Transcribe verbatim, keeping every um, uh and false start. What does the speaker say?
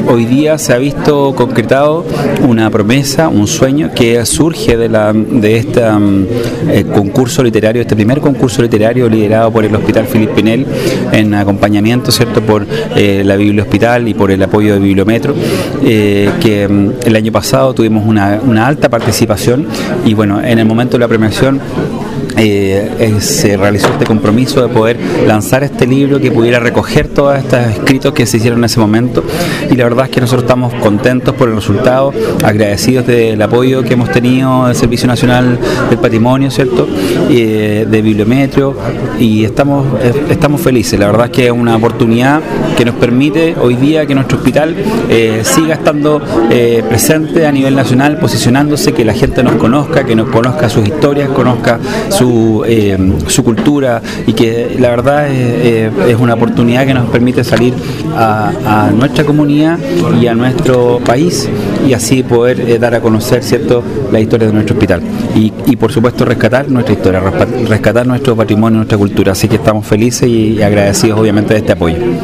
hoy día se ha visto concretado una promesa, un sueño que surge de, la, de este um, eh, concurso literario, este primer concurso literario liderado por el Hospital Philippe Pinel en acompañamiento, ¿cierto?, por eh, la Bibliohospital y por el apoyo de Bibliometro, eh, que um, el año pasado tuvimos una, una alta participación y bueno, en el momento de la premiación Eh, eh, se realizó este compromiso de poder lanzar este libro que pudiera recoger todos estos escritos que se hicieron en ese momento, y la verdad es que nosotros estamos contentos por el resultado, agradecidos del apoyo que hemos tenido del Servicio Nacional del Patrimonio, ¿cierto?, eh, de Bibliometro, y estamos, eh, estamos felices. La verdad es que es una oportunidad que nos permite hoy día que nuestro hospital eh, siga estando eh, presente a nivel nacional, posicionándose, que la gente nos conozca, que nos conozca sus historias, conozca Su, eh, su cultura, y que la verdad es, eh, es una oportunidad que nos permite salir a, a nuestra comunidad y a nuestro país, y así poder eh, dar a conocer, ¿cierto?, la historia de nuestro hospital y, y por supuesto rescatar nuestra historia, rescatar nuestro patrimonio, nuestra cultura. Así que estamos felices y agradecidos obviamente de este apoyo.